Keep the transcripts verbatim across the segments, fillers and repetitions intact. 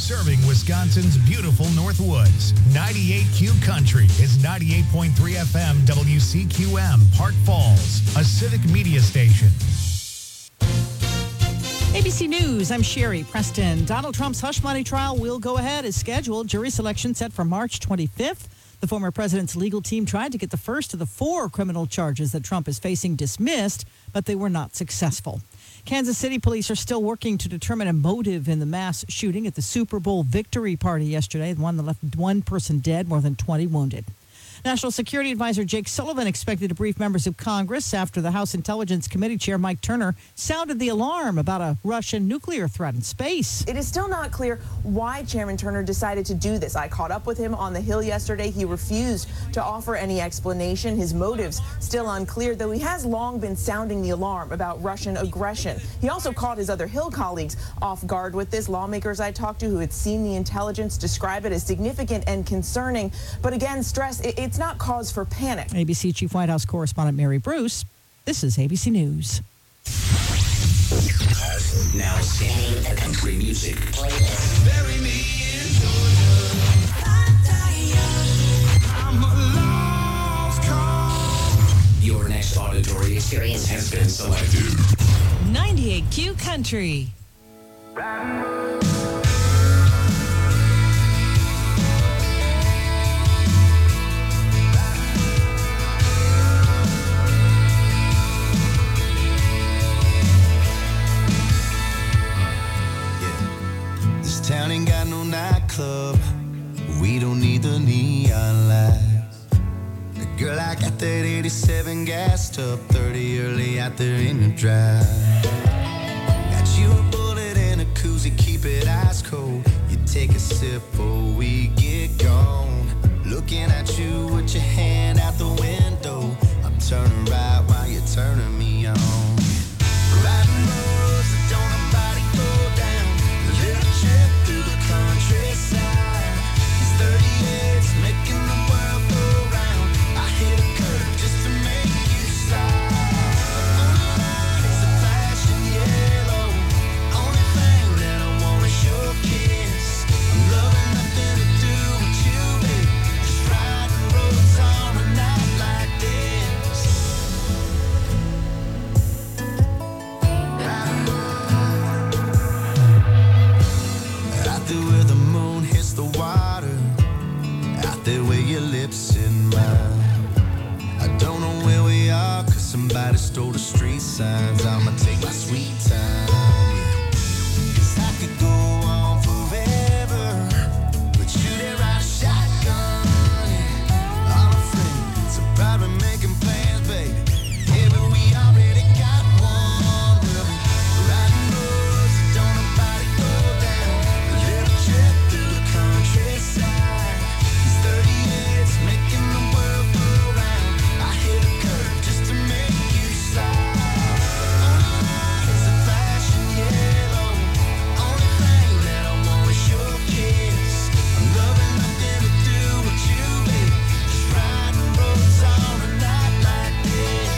Serving Wisconsin's beautiful Northwoods. ninety-eight Q Country is ninety-eight point three F M W C Q M, Park Falls, a civic media station. A B C News, I'm Sherry Preston. Donald Trump's hush money trial will go ahead as scheduled. Jury selection set for March twenty-fifth. The former president's legal team tried to get the first of the four criminal charges that Trump is facing dismissed, but they were not successful. Kansas City police are still working to determine a motive in the mass shooting at the Super Bowl victory party yesterday, the one that left one person dead, more than twenty wounded. National Security Advisor Jake Sullivan expected to brief members of Congress after the House Intelligence Committee Chair Mike Turner sounded the alarm about a Russian nuclear threat in space. It is still not clear why Chairman Turner decided to do this. I caught up with him on the Hill yesterday. He refused to offer any explanation. His motives still unclear, though he has long been sounding the alarm about Russian aggression. He also caught his other Hill colleagues off guard with this. Lawmakers I talked to who had seen the intelligence describe it as significant and concerning, but again, stress it, it's not cause for panic. A B C Chief White House Correspondent Mary Bruce. This is A B C News. Now singing the country music playlist. Bury me in Georgia. I'm a lost cause. Your next auditory experience has been selected. ninety-eight Q Country. Town ain't got no nightclub. We don't need the neon lights. Girl, I got that eighty-seven gassed up, thirty early out there in the drive. Got you a bullet and a koozie, keep it ice cold. You take a sip before we get gone. Looking at you with your hand out the window. I'm turning right while you're turning me on. Riding roads that don't nobody go down. A little trip through the countryside. These thirty-eights making the world go round. I hit a curve just to make you slide. Only line is a flashing yellow. Only thing that I want is your kiss. I'm loving nothing to do with you, babe. Just riding roads on a night like this. Out there where the moon hits the water, out there where your lips and mine. I don't know where we are, cause somebody stole the street signs. I'ma take my sweet time, yeah. Cause I could go on forever, but you did ride a shotgun, yeah. All our friends are probably making plans, baby. Yeah, but we already got one. We'll be riding roads that don't nobody go down. A little trip through the countryside. These thirty-eights making the world go round. I hit a curve just to make you slide. Only line is a flashing yellow. Only thing that I want is your kiss. I'm loving nothing to do with you, baby. Just riding roads on a night like this.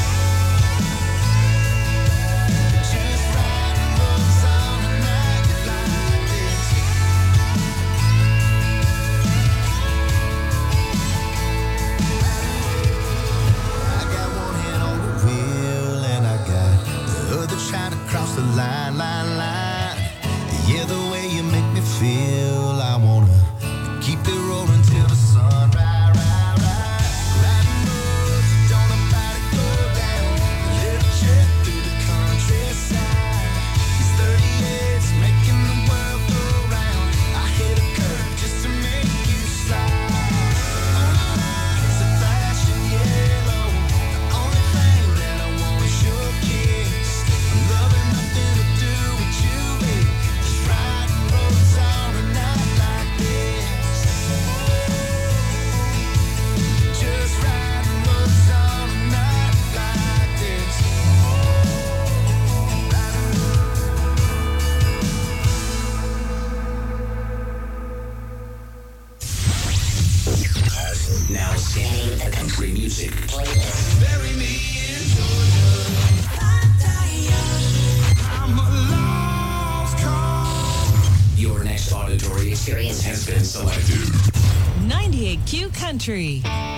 Just riding roads on a night like this. I got one hand on the wheel and I got the other trying to cross the line, line, line. Yeah, the way you make me feel, I wanna keep it rolling till the sun rise, rise, rise. Riding roads that don't nobody go down. A little trip through the countryside. These thirty-eights making the world go round. I hit a curve just to make you slide. Only line is a flashing yellow. The only thing that I want is your kiss. I'm loving nothing to do with you, baby. Just riding roads on a night like this. Just riding roads on a night like this. Now singing the country music playlist. Bury me in Georgia. I'm a lost cause. Your next auditory auditory experience has been selected. ninety-eight Q Country.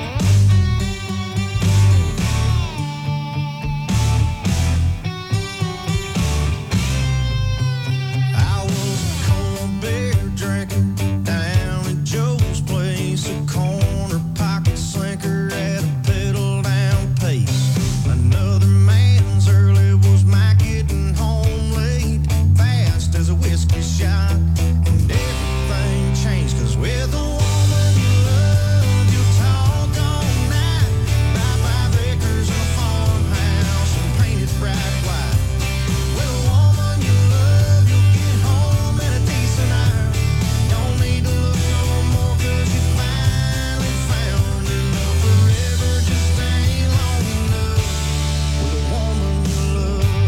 I was a cold beer drinking down at Joe's place, a corner pocket slinker at a pedal down pace. Another man's early was my getting home late, fast as a whiskey shot, and everything changed, 'cause with a woman you love, you talk all night, buy five acres and a farmhouse and paint it bright white. With a woman you love, you'll get home in a decent hour. Don't need to look no more, 'cause you finally found enough. Forever just ain't long enough. With a woman you love.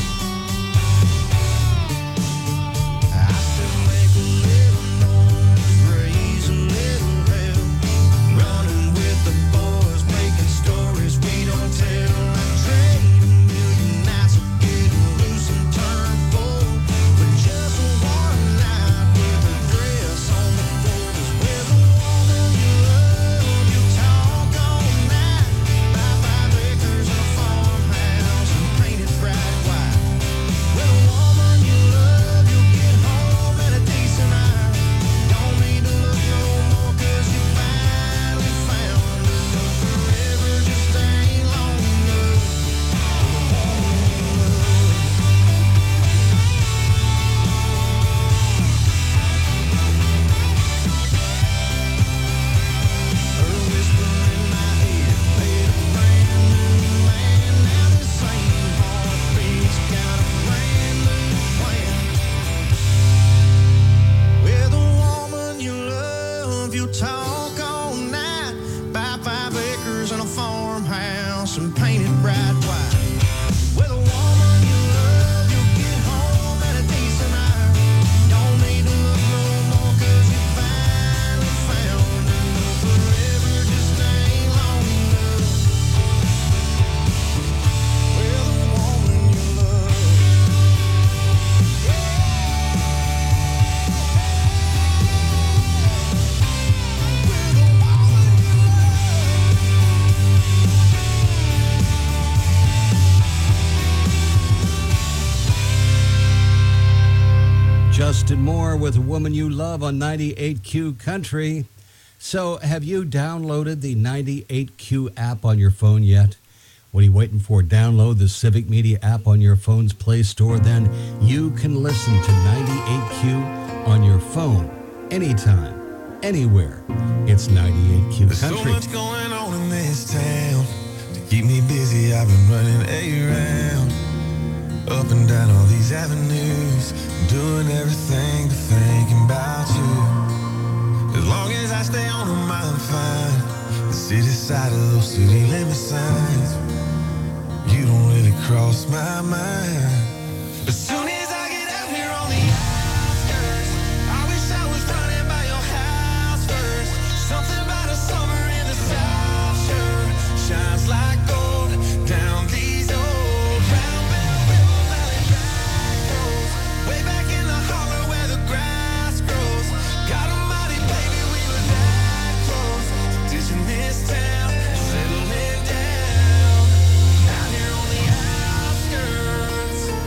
I still make a little noise, raise a little hell, running with the boys, making stories we don't tell. I trade a million nights of getting loose and turn full, but just one night with a dress on the floor. 'Cause with a woman you love, you talk all night, buy five acres and a farmhouse and paint it bright white. With a woman you love, you'll get home in a decent hour. Don't need to look no more, 'cause you finally found enough. Forever just ain't long enough. Her whisper in my head made a brand new man. Now the same heartbeat's got a brand new plan. With a woman you love, you talk all night, buy five acres and a farmhouse and paint it bright white. With a woman you love, you'll get home at a decent hour. Don't need to look no more, 'cause you finally found enough. Forever just ain't long enough. With a woman you love. With a woman you Justin Moore with A Woman You Love on ninety-eight Q Country. So, have you downloaded the ninety-eight Q app on your phone yet? What are you waiting for? Download the Civic Media app on your phone's Play Store. Then you can listen to ninety-eight Q on your phone anytime, anywhere. It's ninety-eight Q There's so Country. much going on in this town. To keep me busy, I've been running around, up and down all these avenues, doing everything but thinking about you. As long as I stay on them, I'm fine. The city side of those city limit signs, you don't really cross my mind. As soon as I get out here on the outskirts, I wish I was running by your house first. Something about a summer in the South Shore shines like gold down these old round bend river valley back roads. Way back in the holler where the grass grows. God almighty, baby, we were that close. Ditching this town, settling down out here on the outskirts.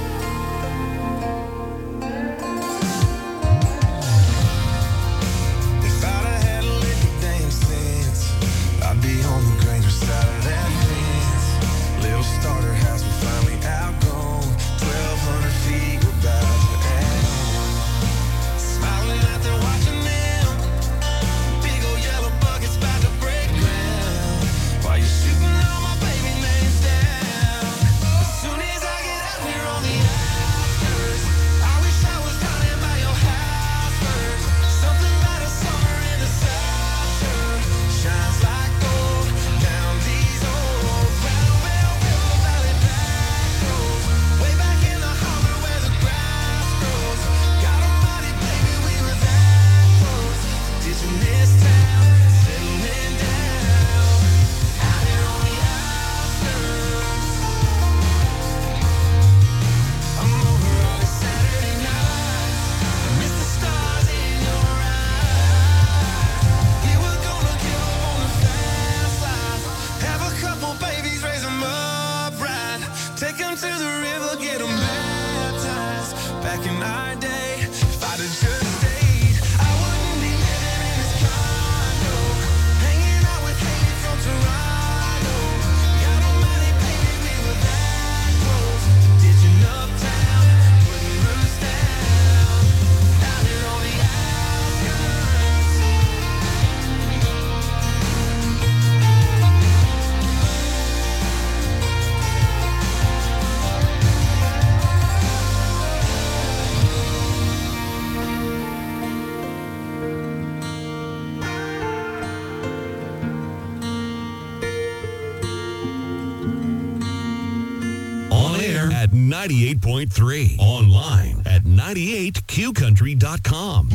ninety-eight point three. Online at ninety-eight q country dot com.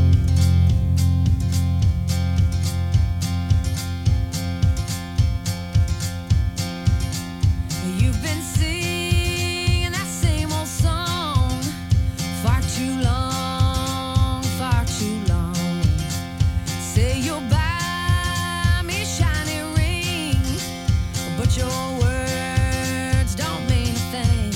You've been singing that same old song far too long, far too long. Say you'll buy me a shiny ring, but your words don't mean a thing.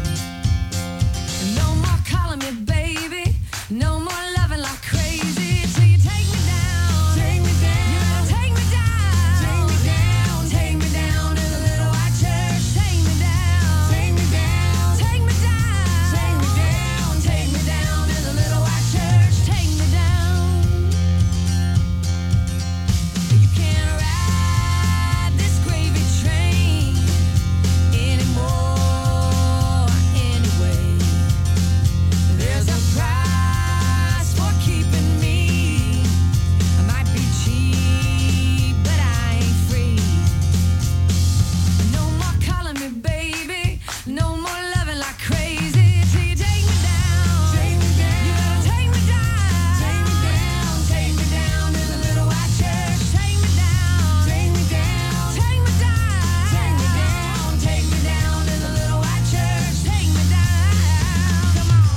No more calling me baby, no more loving like crazy till you take me down. Take me down. You better take me down. Take me down. Take me down to the little white church. Take me down. Take me down. Take me down. Take me down. Take me down to the little white church. Take me down. You can't ride this gravy train anymore anyway. There's a price for keeping me. I might be cheap, but I ain't free. No more calling me baby, no more loving like crazy till you take me down. Take me down. You better take me down. Take me down. Take me down to the little white church. Take me down. Take me down. Take me down. Take me down. Take me down to the little white church. Take me down. Come on.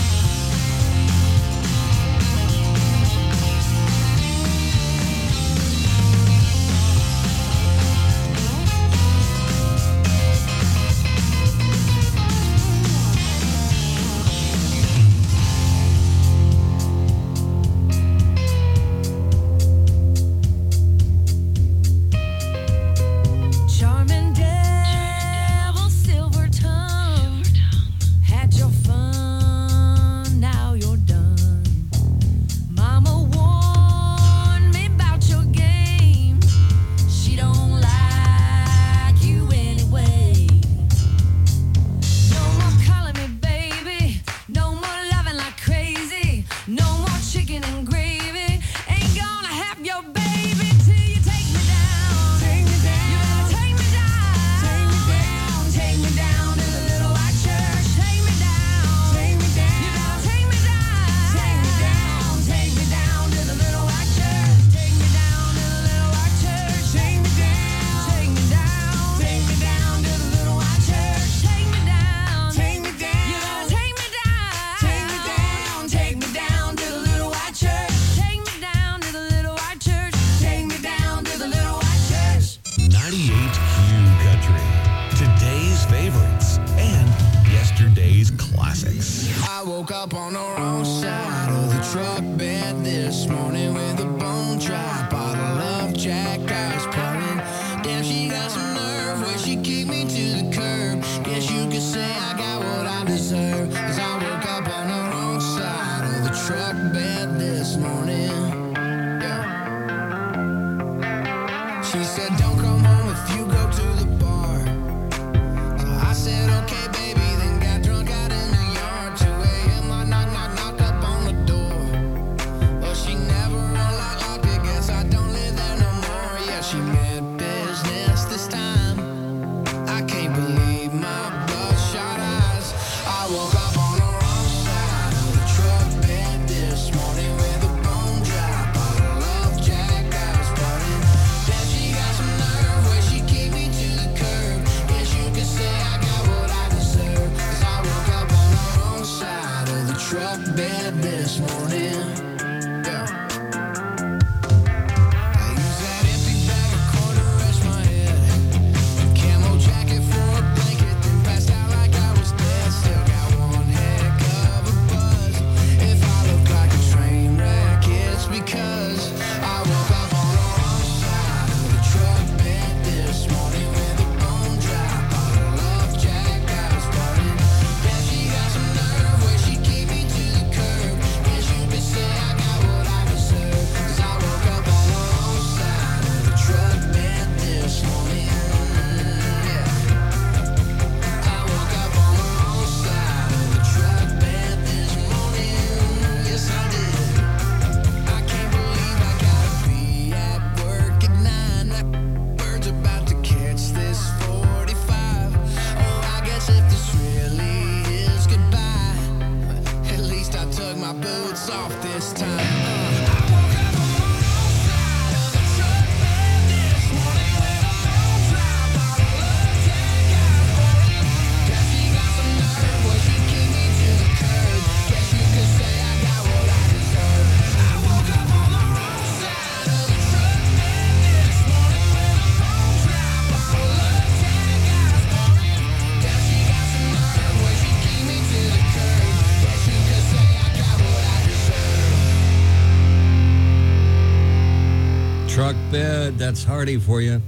Charming devil, silver tongue, had your fun, now you're done. Mama warned me about your game. She don't like you anyway. No more calling me baby, no more loving like crazy, no more chicken and gravy. Ain't gonna have your baby till you take me down. Take me down. You better take me down. Take me down. Take me down to the little white church. Take me down. Take me down. You better take me down. Take me down. Take me down to the little white church. Take me down to the little white church. Take me down. Take me down. Take me down to the little white church. Take me down. Take me down. You better take me down. Take me down. Take me down to the little white church. Take me down to the little white church. Take me down to the little white church. ninety-eight Q Country. Today's favorites and yesterday's classics. I woke up on the wrong side of the truck bed this morning with a bone dry bottle of Jack Ice pouring. Damn, she got some nerve when she kicked me to the curb. Guess you could say I got what I deserve. Cause I woke up on the wrong side of the truck bed this morning. Yeah. She said, don't come home if you go to the bar. So I said, okay, baby, then got drunk out in the yard. two a.m. I knock, knock, knock up on the door. Well, she never unlocked, locked it. Guess I don't live there no more. Yeah, she meant business this time. I can't believe my bloodshot eyes. I woke up on the wrong side of the truck bed this morning with a bone dry bottle of Jack Ice pouring. Then she got some nerve Truck bed, that's hearty for you.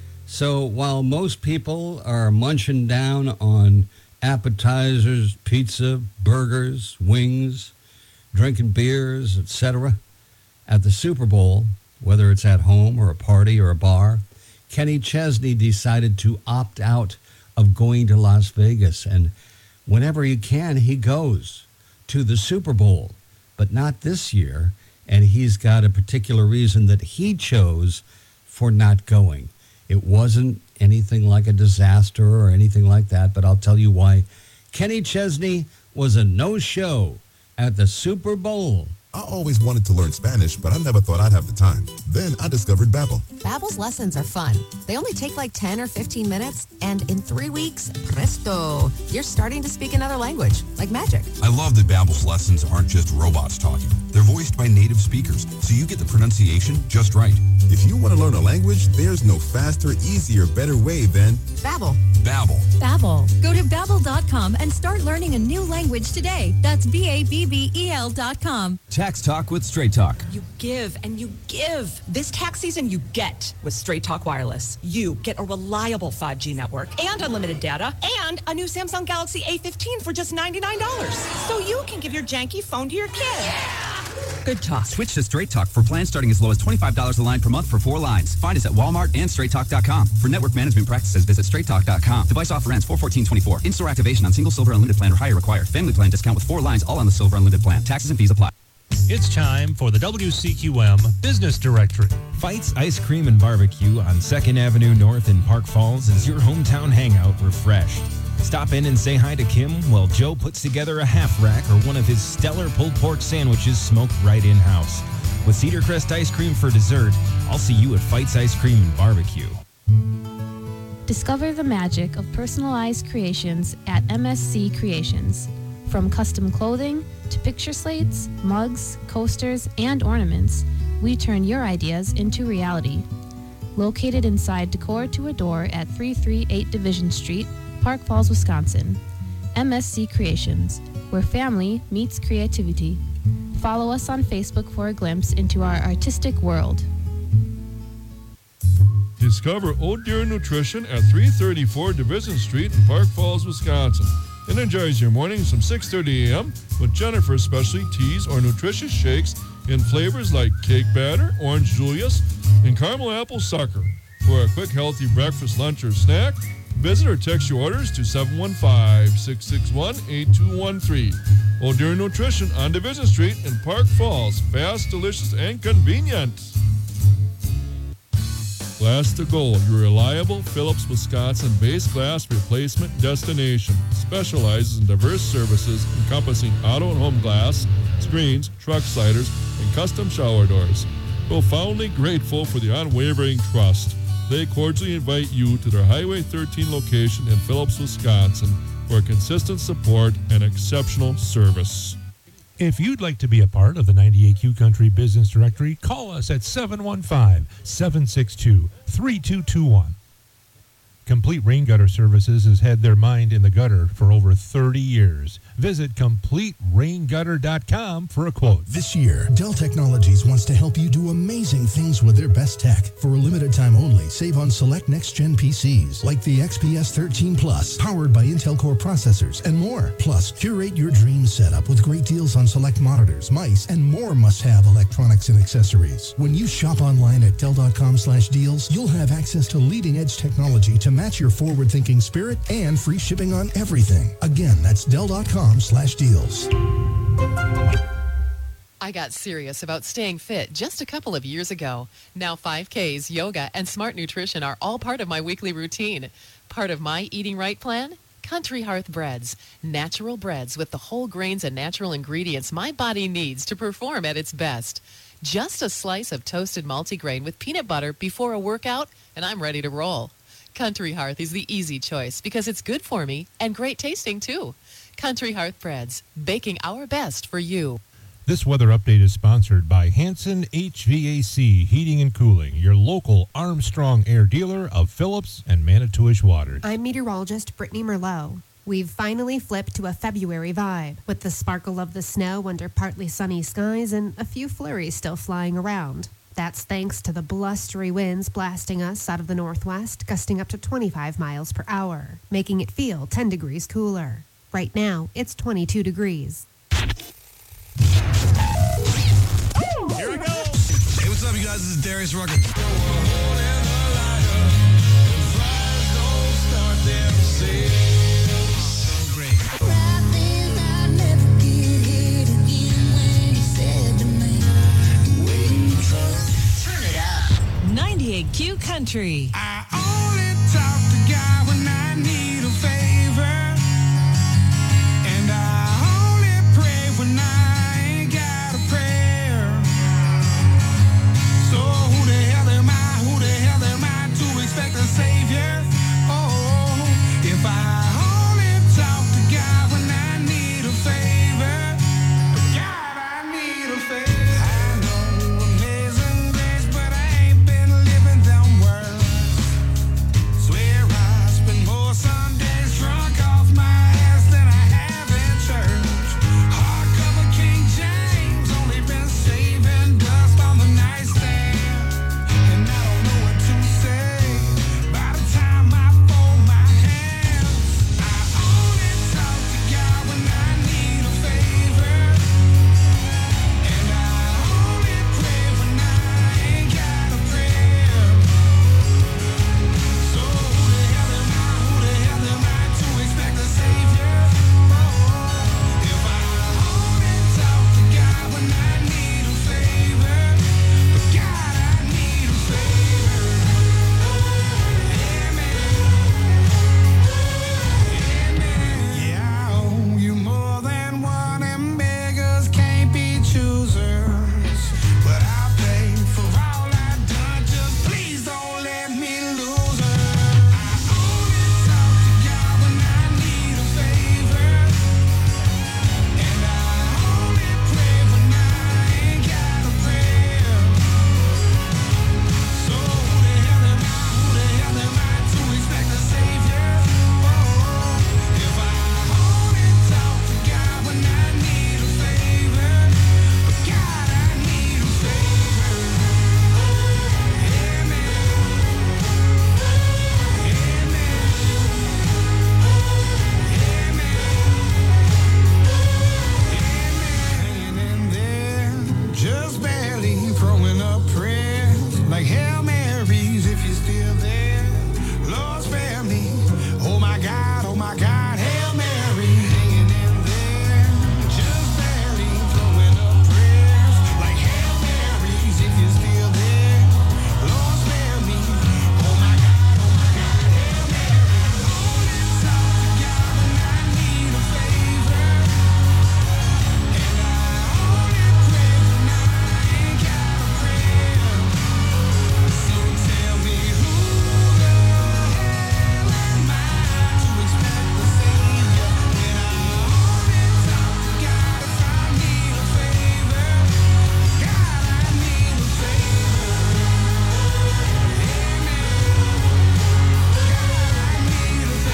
So while most people are munching down on appetizers, pizza, burgers, wings, drinking beers, et cetera, at the Super Bowl, whether it's at home or a party or a bar, Kenny Chesney decided to opt out of going to Las Vegas. And whenever he can, he goes to the Super Bowl, but not this year. And he's got a particular reason that he chose for not going. It wasn't anything like a disaster or anything like that, but I'll tell you why. Kenny Chesney was a no-show at the Super Bowl. I always wanted to learn Spanish, but I never thought I'd have the time. Then I discovered Babbel. Babbel's lessons are fun. They only take like ten or fifteen minutes, and in three weeks, presto, you're starting to speak another language, like magic. I love that Babbel's lessons aren't just robots talking. They're voiced by native speakers, so you get the pronunciation just right. If you want to learn a language, there's no faster, easier, better way than Babbel. Babbel. Babbel. Go to babbel dot com and start learning a new language today. That's B A B B E L dot com. Tax Talk with Straight Talk. You give and you give. This tax season, you get with Straight Talk Wireless. You get a reliable five G network and unlimited data and a new Samsung Galaxy A fifteen for just ninety-nine dollars. So you can give your janky phone to your kid. Good talk. Switch to Straight Talk for plans starting as low as twenty-five dollars a line per month for four lines. Find us at Walmart and straight talk dot com. For network management practices, visit straight talk dot com. Device offer ends four fourteen twenty-four. In-store activation on single Silver Unlimited plan or higher required. Family plan discount with four lines all on the Silver Unlimited plan. Taxes and fees apply. It's time for the W C Q M Business Directory. Fite's Ice Cream and Barbecue on second Avenue North in Park Falls is your hometown hangout refreshed. Stop in and say hi to Kim while Joe puts together a half rack or one of his stellar pulled pork sandwiches smoked right in-house. With Cedar Crest ice cream for dessert, I'll see you at Fite's Ice Cream and Barbecue. Discover the magic of personalized creations at M S C Creations. From custom clothing to picture slates, mugs, coasters, and ornaments, we turn your ideas into reality. Located inside Decor to Adore at three thirty-eight Division Street, Park Falls, Wisconsin. M S C Creations, where family meets creativity. Follow us on Facebook for a glimpse into our artistic world. Discover Old Deer Nutrition at three thirty-four Division Street in Park Falls, Wisconsin. Energize your mornings from six thirty a.m. with Jennifer's specialty teas or nutritious shakes in flavors like cake batter, orange Julius, and caramel apple sucker. For a quick, healthy breakfast, lunch, or snack, visit or text your orders to seven one five, six six one, eight two one three. Old Deer Nutrition on Division Street in Park Falls. Fast, delicious, and convenient. Glass to Gold, your reliable Phillips, Wisconsin-based glass replacement destination. Specializes in diverse services encompassing auto and home glass, screens, truck sliders, and custom shower doors. Profoundly grateful for the unwavering trust. They cordially invite you to their Highway thirteen location in Phillips, Wisconsin for consistent support and exceptional service. If you'd like to be a part of the ninety-eight Q Country Business Directory, call us at seven one five, seven six two, three two two one. Complete Rain Gutter Services has had their mind in the gutter for over thirty years. Visit complete rain gutter dot com for a quote. This year, Dell Technologies wants to help you do amazing things with their best tech. For a limited time only, save on select next-gen P Cs like the X P S thirteen Plus, powered by Intel Core processors, and more. Plus, curate your dream setup with great deals on select monitors, mice, and more must-have electronics and accessories. When you shop online at Dell dot com slash deals, you'll have access to leading-edge technology to match your forward-thinking spirit and free shipping on everything. Again, that's Dell dot com slash deals. I got serious about staying fit just a couple of years ago. Now five Ks, yoga, and smart nutrition are all part of my weekly routine. Part of my Eating Right plan? Country Hearth Breads. Natural breads with the whole grains and natural ingredients my body needs to perform at its best. Just a slice of toasted multigrain with peanut butter before a workout, and I'm ready to roll. Country Hearth is the easy choice because it's good for me and great tasting too. Country Hearth Breads, baking our best for you. This weather update is sponsored by Hanson H V A C Heating and Cooling, your local Armstrong Air dealer of Phillips and Manitowish Water. I'm meteorologist Brittany Merlot. We've finally flipped to a February vibe, with the sparkle of the snow under partly sunny skies and a few flurries still flying around. That's thanks to the blustery winds blasting us out of the northwest, gusting up to twenty-five miles per hour, making it feel ten degrees cooler. Right now, it's twenty-two degrees. Here we go. Hey, what's up, you guys? This is Darius Rucker. ninety-eight Q Country. I only talk to God when I need a favor. And I only pray when I ain't got a prayer. So who the hell am I? Who the hell am I to expect a savior? Oh, if I only talk to God when I need a favor. God, I need a favor. I know amazing grace, but I ain't been living them words. Swear I spend more Sundays drunk off my ass than I have in church. Hardcover King James, only been saving dust on the nightstand. And I don't know what to say by the time I fold my hands. I only talk to God when I need a favor. And I only pray when I ain't got a prayer. So who the hell am I? Who the hell am I to expect a savior? Oh, if I only talk to God when I need a favor. But God, I need a favor. Yeah, I owe you more than one, and beggars can't be choosers. But I'll pay for all I've done. Just please don't let me lose her. I only talk to God when I need a favor. And I only pray when I ain't got a prayer. So who the hell am I? Who the hell am I to expect a savior? Oh, if I only talk to God when I need a favor. But God, I need a favor. Amen. Amen. And then just barely throwing up prayers like Hail Marys if you're still there. Lord, spare me. Oh my God, oh my God, Hail Mary. Hanging in there, just barely throwing up prayers like Hail Marys if you're still there. Lord, spare me. Oh my God, oh my God, Hail Mary. Only talk to God when I need a favor. And I only pray when I ain't got a prayer. So tell me who the hell am I to expect a savior when I only talk to God if I need a favor? God, I need a favor. Amen. God, I need a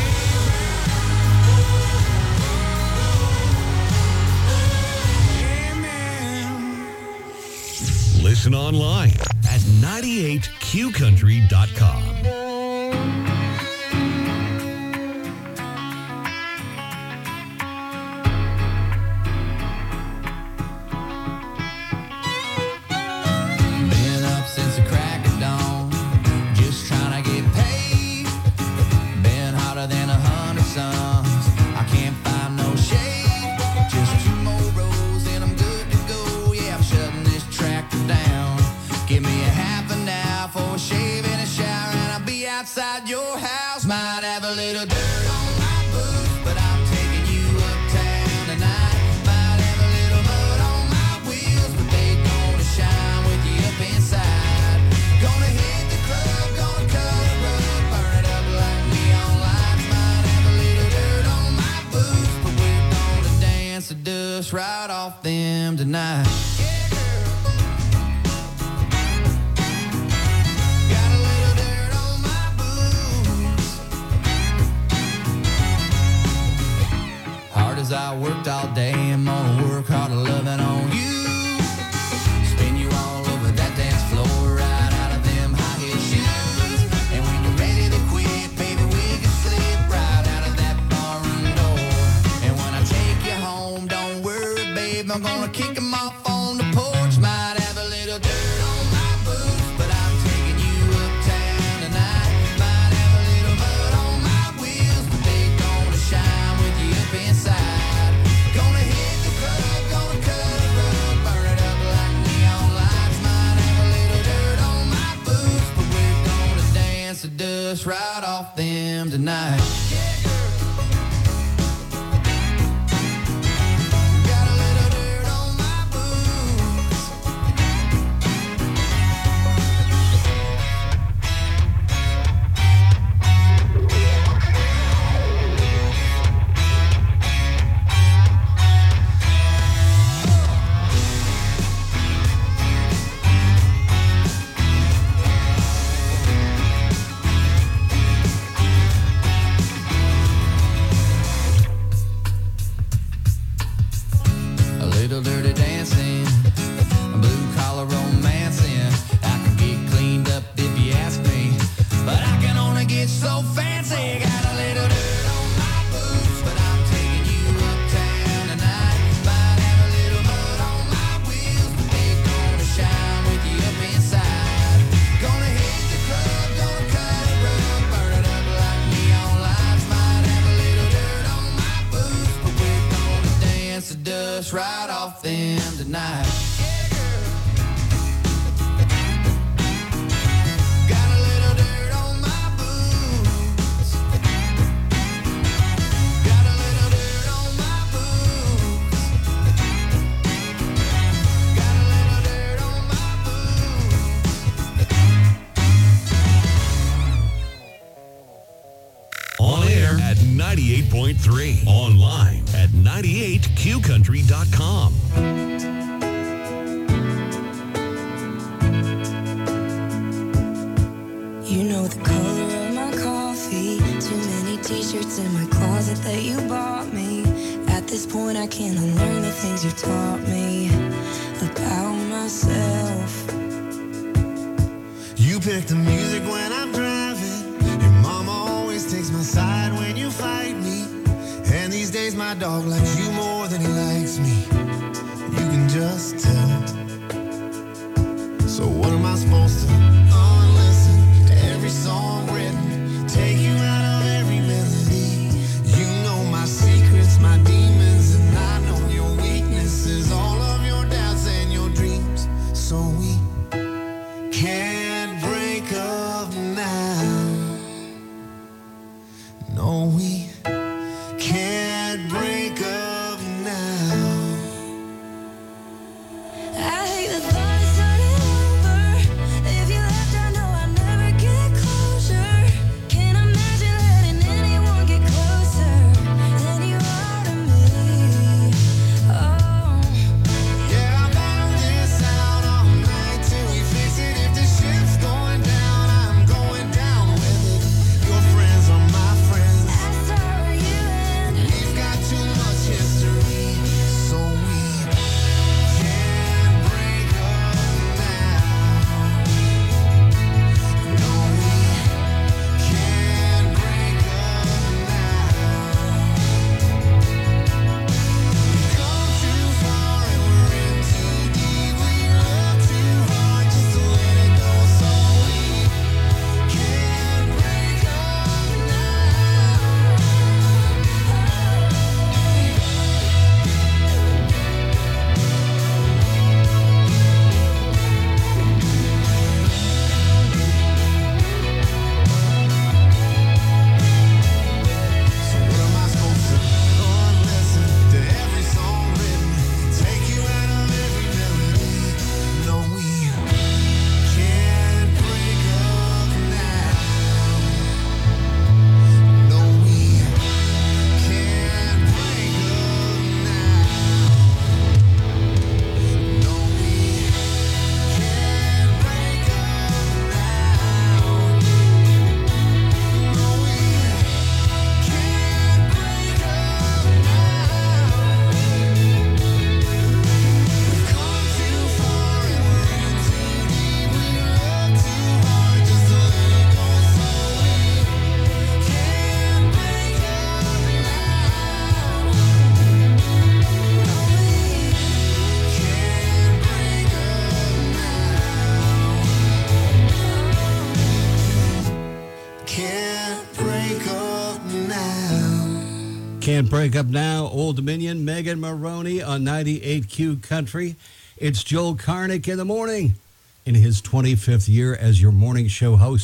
favor. Amen. Listen online at ninety-eight q country dot com. Been up since the crack of dawn, just trying to get paid. Been hotter than a hundred suns. I can't find no shade. Just two more rows and I'm good to go. Yeah, I'm shutting this tractor down. Give me a half an hour for a shave and a shower, and I'll be outside your house. Might have a little dirt on my boots, but I'm taking you uptown tonight. Might have a little mud on my wheels, but they gonna shine with you up inside. Gonna hit the club, gonna cut a rug, burn it up like neon lights. Might have a little dirt on my boots, but we're gonna dance the dust right off them tonight. Yeah, girl. Got a little dirt on my boots. Hard as I worked all day, I'm gonna work harder loving on you. Spin you all over that dance floor. tonight. Right off them tonight. Got a little dirt on my boots. Got a little dirt on my boots. Got a little dirt on my boots. On air at ninety-eight point three. Online at ninety-eight q country dot com. You know the color of my coffee. Too many t-shirts in my closet that you bought me. At this point I can't unlearn the things you taught me about myself. You pick the music when I'm driving. Your mama always takes my side when you fight me. And these days my dog likes you more than he likes me. You can just tell. So what am I supposed to unlisten to every song written? Take you out of every melody. You know my secrets, my demons, and I know your weaknesses. All of your doubts and your dreams. So we can't break up now. No, we can't break up now. I hate the thought of starting over. If you left, I know I'd never get closure. Can't imagine letting anyone get closer than you are to me. Oh, Yeah, I battle this out all night till we fix it. If the ship's going down, I'm going down with it. Your friends are my friends. so are you and We've got too much history, so we can't break up now. No, we can't break up now. We've come too far and we're in too deep. We love too hard just to let it go, so we can't break up now. So what am I supposed to unlisten to every song written? Take you out of every melody. No, we can't break up now. No, we can't break up now. No, we can't break up now. No, we can't break up now. We've come too far and we're in too deep. We love too hard just to let it go, so we can't break up now. No, we can't break up now. Can't break up now. Can't break up now. Old Dominion, Megan Maroney on ninety-eight Q Country. It's Joel Karnick in the morning in his twenty-fifth year as your morning show host.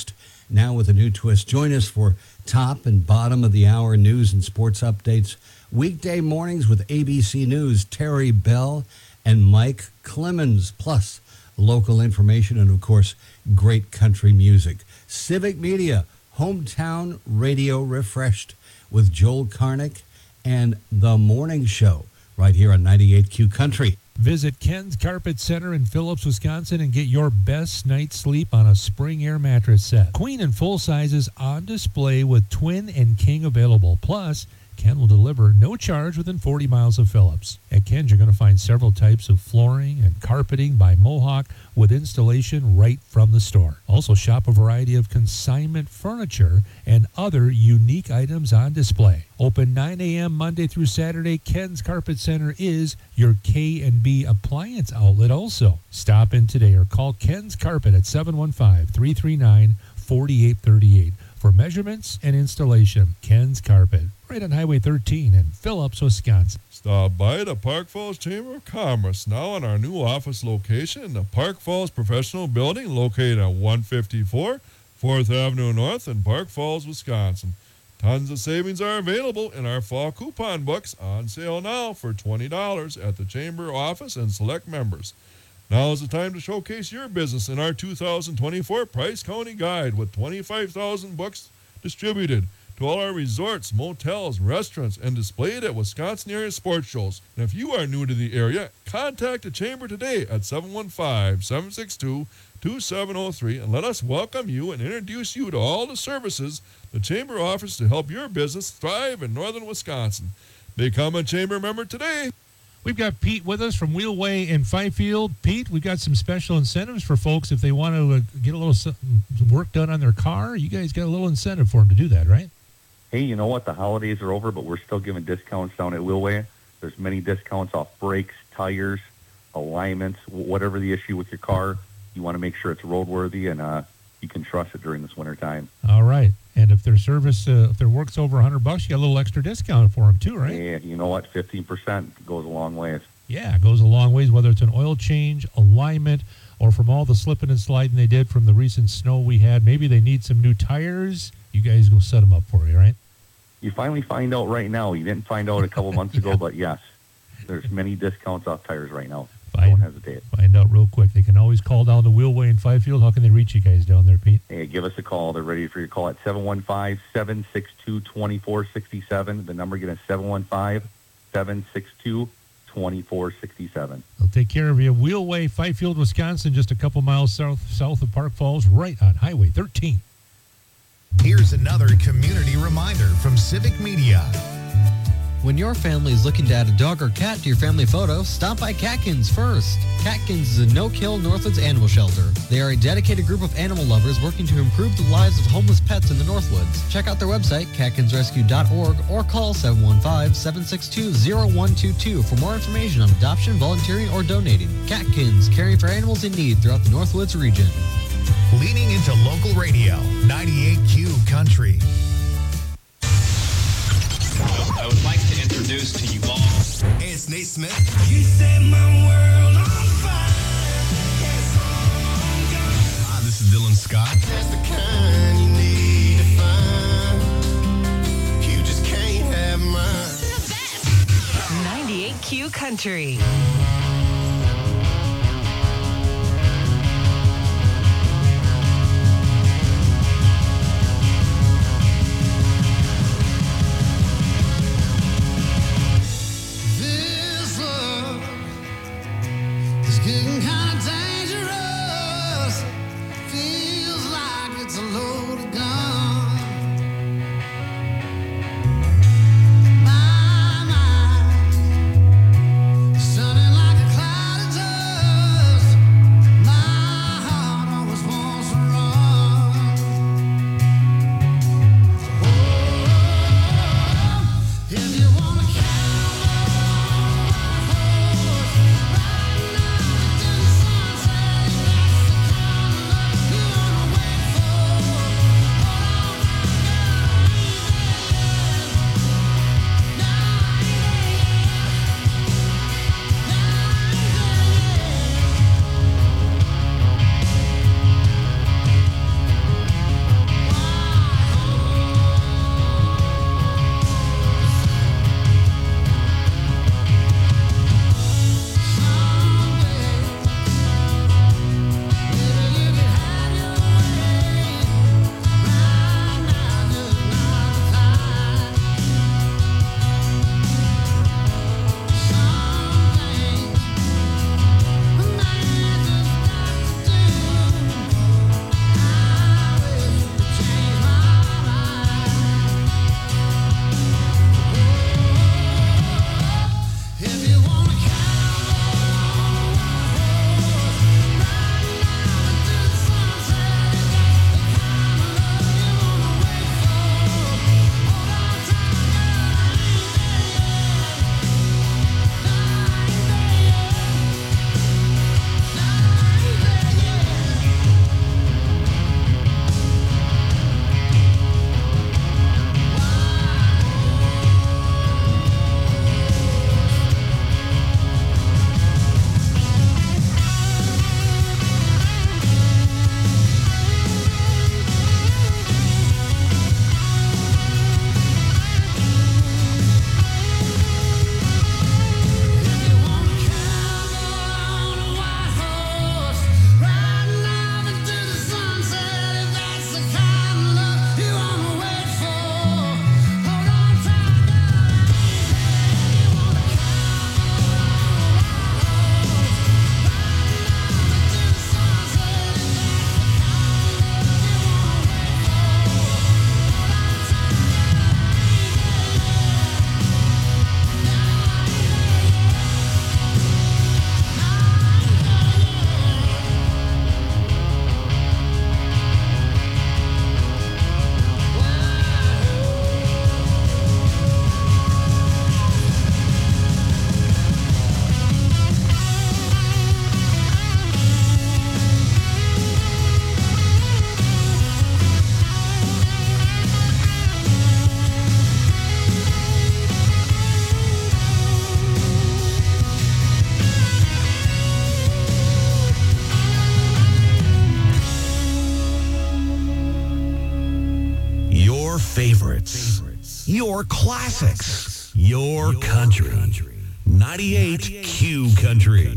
now with a new twist. Join us for top and bottom of the hour news and sports updates. Weekday mornings with A B C News, Terry Bell and Mike Clemens, plus local information and, of course, great country music. Civic Media, Hometown Radio Refreshed with Joel Karnick and The Morning Show right here on ninety-eight Q Country. Visit Ken's Carpet Center in Phillips, Wisconsin and get your best night's sleep on a spring air mattress set. Queen and full sizes on display with twin and king available. Plus, Ken will deliver no charge within forty miles of Phillips. At Ken's, you're going to find several types of flooring and carpeting by Mohawk with installation right from the store. Also, shop a variety of consignment furniture and other unique items on display. Open nine a.m. Monday through Saturday, Ken's Carpet Center is your K and B appliance outlet also. Stop in today or call Ken's Carpet at seven one five, three three nine, four eight three eight for measurements and installation. Ken's Carpet, right on Highway thirteen in Phillips, Wisconsin. Stop by the Park Falls Chamber of Commerce now in our new office location in the Park Falls Professional Building located at one fifty-four fourth Avenue North in Park Falls, Wisconsin. Tons of savings are available in our fall coupon books on sale now for twenty dollars at the Chamber office and select members. Now is the time to showcase your business in our two thousand twenty-four Price County Guide with twenty-five thousand books distributed to all our resorts, motels, restaurants, and displayed at Wisconsin area sports shows. And if you are new to the area, contact the Chamber today at seven one five, seven six two, two seven zero three and let us welcome you and introduce you to all the services the Chamber offers to help your business thrive in northern Wisconsin. Become a Chamber member today. We've got Pete with us from Wheelway in Fifield. Pete, we've got some special incentives for folks if they want to uh, get a little work done on their car. You guys got a little incentive for them to do that, right? Hey, you know what? The holidays are over, but we're still giving discounts down at Wheelway. There's many discounts off brakes, tires, alignments, whatever the issue with your car. You want to make sure it's roadworthy and uh, you can trust it during this winter time. All right. And if their service, uh, if their work's over one hundred bucks, you got a little extra discount for them too, right? Yeah, you know what? fifteen percent goes a long ways. Yeah, it goes a long ways, whether it's an oil change, alignment, or from all the slipping and sliding they did from the recent snow we had. Maybe they need some new tires. You guys go set them up for you, right? You finally find out right now. You didn't find out a couple months ago, but yes, there's many discounts off tires right now. Find, Don't hesitate. Find out real quick. They can always call down the Wheelway in Fifield. How can they reach you guys down there, Pete? Hey, give us a call. They're ready for your call at seven one five, seven six two, two four six seven. The number again is seven one five, seven six two, two four six seven. They'll take care of you. Wheelway, Fifield, Wisconsin, just a couple miles south south of Park Falls, right on Highway thirteen. Here's another community reminder from Civic Media. When your family is looking to add a dog or cat to your family photo, stop by Catkins first. Catkins is a no-kill Northwoods animal shelter. They are a dedicated group of animal lovers working to improve the lives of homeless pets in the Northwoods. Check out their website, catkins rescue dot org, or call seven one five, seven six two, zero one two two for more information on adoption, volunteering, or donating. Catkins, caring for animals in need throughout the Northwoods region. Leaning into local radio, ninety-eight Q Country. I would like to introduce to you all. Hey, it's Nate Smith. You set my world on fire. Hi, this is Dylan Scott. That's the kind you need to find. You just can't have mine. ninety-eight Q Country. Getting kind of dangerous. Feels like it's a loaded gun. My mind, sounding like favorites. Your classics. Your country. ninety-eight Q Country.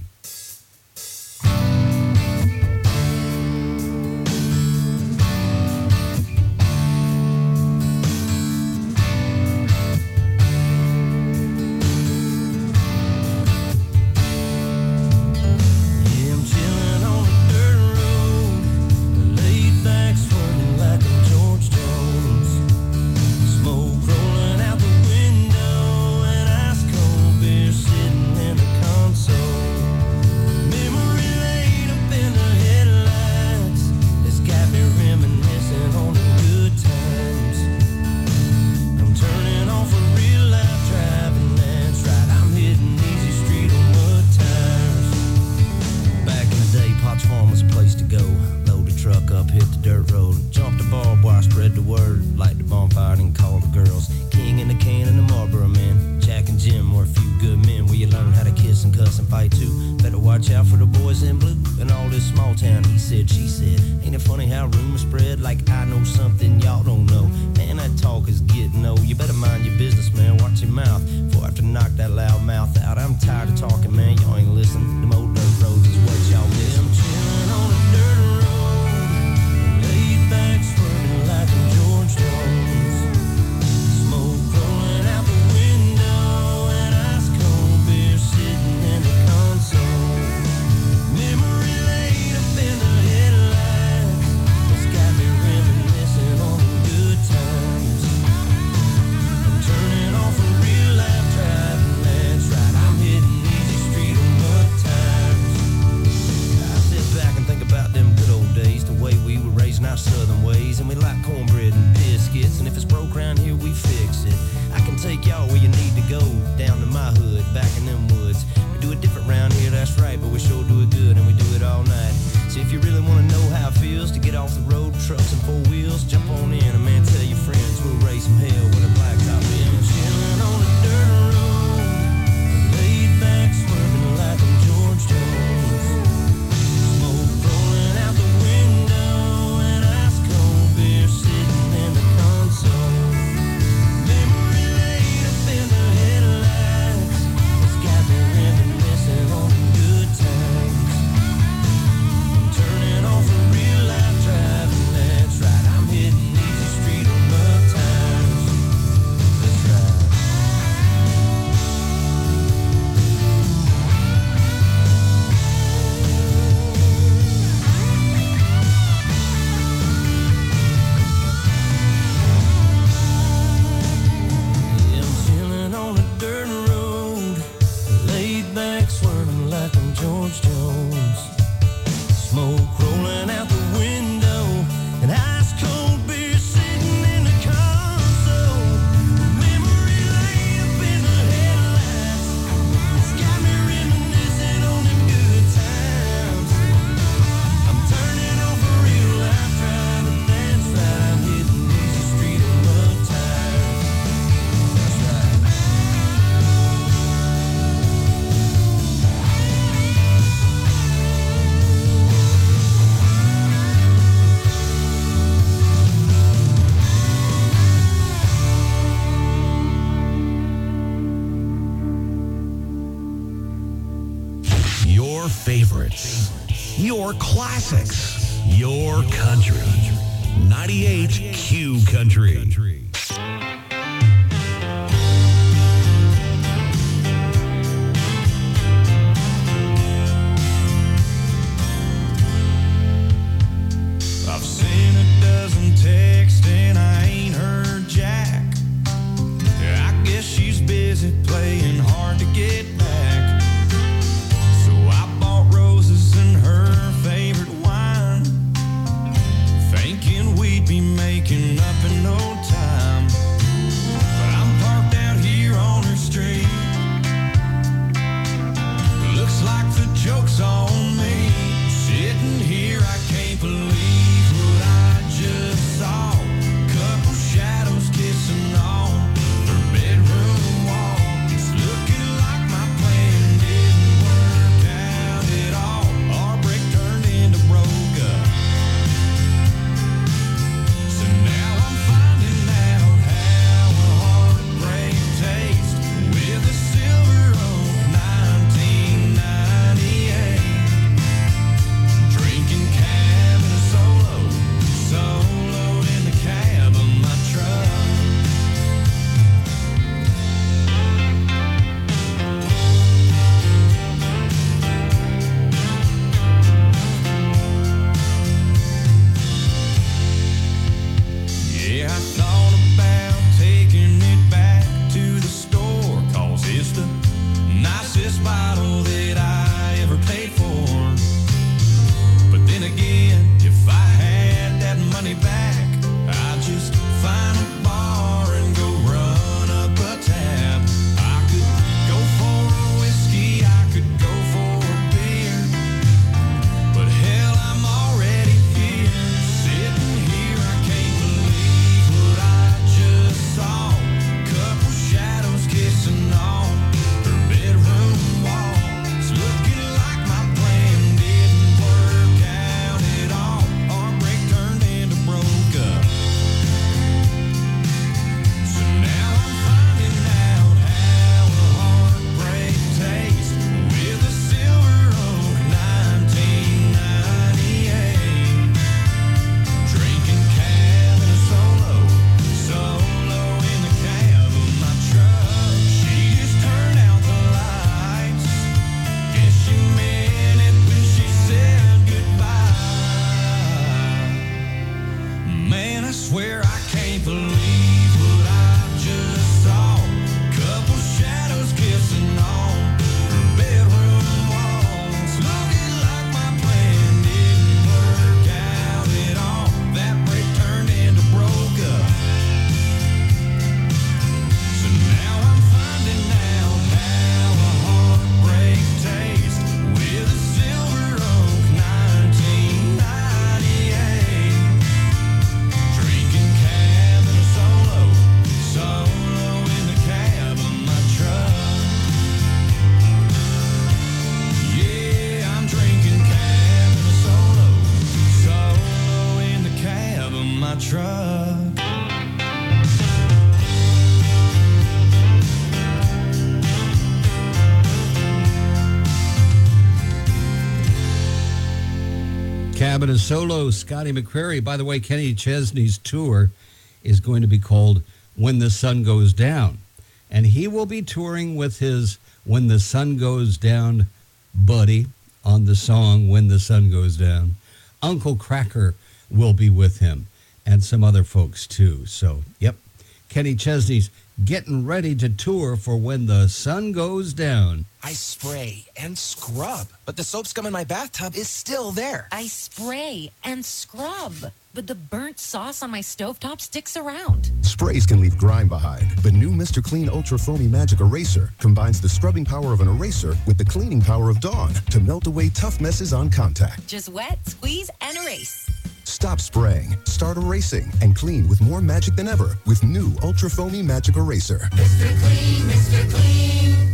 Your classics. Your country. ninety-eight Q Country. I've seen a dozen texts and I ain't heard jack. I guess she's busy playing hard to get back. So I bought roses and her favorite wine, thinking we'd be making up in no time. truck. Cabinet solo, Scotty McCreery. By the way, Kenny Chesney's tour is going to be called When the Sun Goes Down. And he will be touring with his When the Sun Goes Down buddy on the song When the Sun Goes Down. Uncle Cracker will be with him and some other folks too. So, yep, Kenny Chesney's getting ready to tour for When the Sun Goes Down. I spray and scrub, but the soap scum in my bathtub is still there. I spray and scrub, but the burnt sauce on my stovetop sticks around. Sprays can leave grime behind. The new Mister Clean Ultra Foamy Magic Eraser combines the scrubbing power of an eraser with the cleaning power of Dawn to melt away tough messes on contact. Just wet, squeeze, and erase. Stop spraying, start erasing, and clean with more magic than ever with new Ultra Foamy Magic Eraser. Mister Clean, Mister Clean.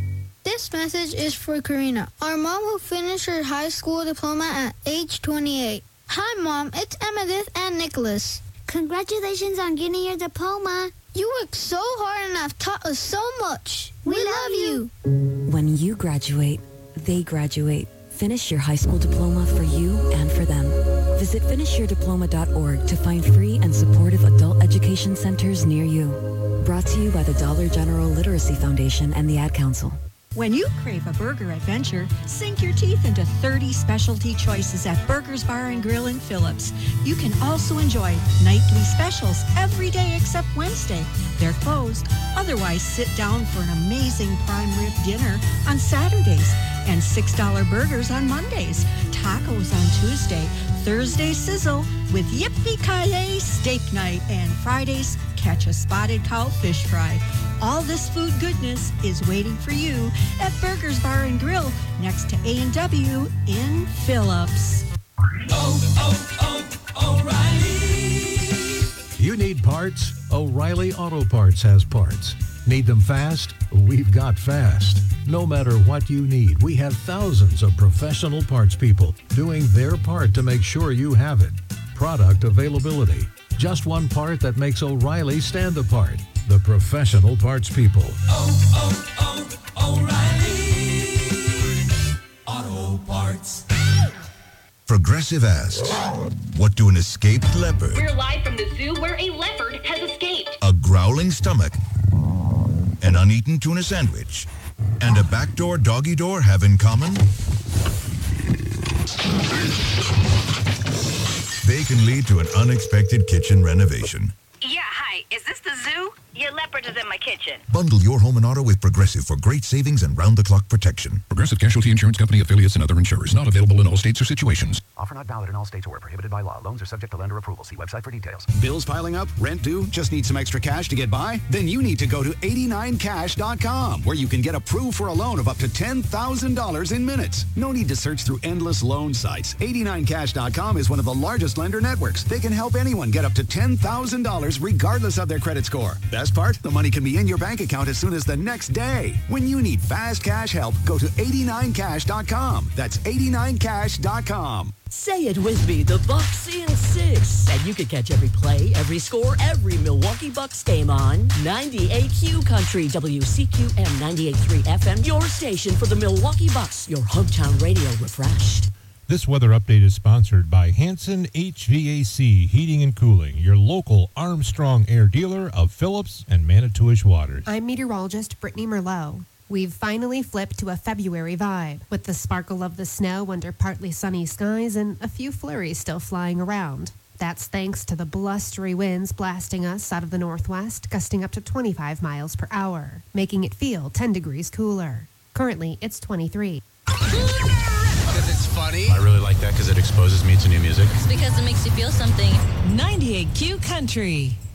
This message is for Karina, our mom who finished her high school diploma at age twenty-eight. Hi, Mom. It's Emmettith and Nicholas. Congratulations on getting your diploma. You worked so hard and have taught us so much. We, we love you. When you graduate, they graduate. Finish your high school diploma for you and for them. Visit finish your diploma dot org to find free and supportive adult education centers near you. Brought to you by the Dollar General Literacy Foundation and the Ad Council. When you crave a burger adventure, sink your teeth into thirty specialty choices at Burgers Bar and Grill in Phillips. You can also enjoy nightly specials every day except Wednesday. They're closed. Otherwise, sit down for an amazing prime rib dinner on Saturdays and six dollar burgers on Mondays. Tacos on Tuesday. Thursday sizzle with Yippee-Ki-Yay steak night, and Fridays catch a spotted cow fish fry. All this food goodness is waiting for you at Burgers Bar and Grill next to A and W in Phillips. Oh, oh, O'Reilly. You need parts? O'Reilly Auto Parts has parts. Need them fast? We've got fast. No matter what you need, we have thousands of professional parts people doing their part to make sure you have it. Product availability. Just one part that makes O'Reilly stand apart. The professional parts people. Oh, oh, oh, O'Reilly Auto Parts. Progressive asks, what do an escaped leopard, We're live from the zoo where a leopard has escaped. a growling stomach, an uneaten tuna sandwich, and a backdoor doggy door have in common? They can lead to an unexpected kitchen renovation. Yeah, hi. Is this the zoo? Your leopard is in my kitchen. Bundle your home and auto with Progressive for great savings and round-the-clock protection. Progressive Casualty Insurance Company, affiliates, and other insurers. Not available in all states or situations. Offer not valid in all states or prohibited by law. Loans are subject to lender approval. See website for details. Bills piling up? Rent due? Just need some extra cash to get by? Then you need to go to eighty-nine cash dot com, where you can get approved for a loan of up to ten thousand dollars in minutes. No need to search through endless loan sites. eighty-nine cash dot com is one of the largest lender networks. They can help anyone get up to ten thousand dollars regardless of their credit score. Best part? The money can be in your bank account as soon as the next day. When you need fast cash help, go to eighty-nine cash dot com. That's eighty-nine cash dot com. Say it with me, the Bucks in six. And you can catch every play, every score, every Milwaukee Bucks game on ninety-eight Q Country, W C Q M ninety-eight point three F M, your station for the Milwaukee Bucks, your hometown radio refreshed. This weather update is sponsored by Hanson H V A C Heating and Cooling, your local Armstrong Air dealer of Phillips and Manitowish Waters. I'm meteorologist Brittany Merlot. We've finally flipped to a February vibe, with the sparkle of the snow under partly sunny skies and a few flurries still flying around. That's thanks to the blustery winds blasting us out of the northwest, gusting up to twenty-five miles per hour, making it feel ten degrees cooler. Currently, it's twenty-three. Because it's funny. I really like that because it exposes me to new music. It's because it makes you feel something. ninety-eight Q Country.